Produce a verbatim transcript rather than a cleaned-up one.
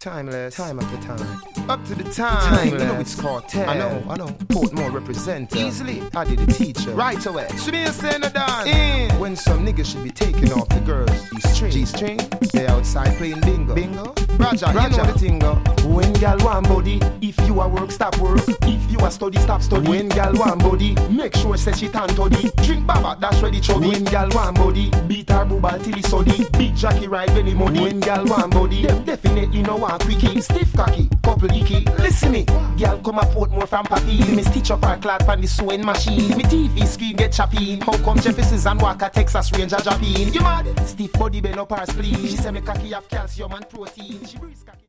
Timeless, time after time, up to the time. Timeless, you know it's Cartel. I know, I know. Portmore representer. Easily, I did the teacher. Right away. Should be a saying done. In when some niggas should be taking off the girls. G-string, G-string. They outside playing bingo. Bingo. Roger, Roger. You know the thing go. When gal want body, if you a work, stop work. If you a study, stop study. When gal want body, make sure say she tan toddy. Drink baba, that's ready chubby. When gal want body, beat her booba till he soddy. Big Jackie ride belly money. When gal want body, them definitely no want quickie. Stiff cocky, couple icky. Listen me, gal come a Portmore from Papi. Me stitch up her clock on the sewing machine. Me T V screen get chopping. How come Jefferson's and Walker Texas Ranger Japan? You mad? Stiff body bend up her spleen. She say me cocky have calcium and protein. She breeze cocky.